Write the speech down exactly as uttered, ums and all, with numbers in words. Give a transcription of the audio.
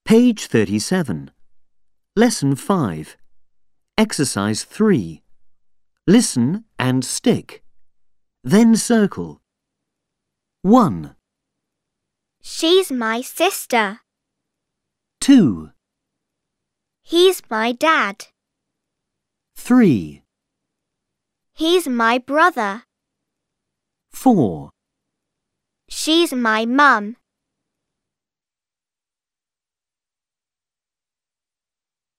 Page thirty-seven. Lesson five. Exercise three. Listen and stick. Then circle. one. She's my sister. two. He's my dad. three. He's my brother. four. She's my mum.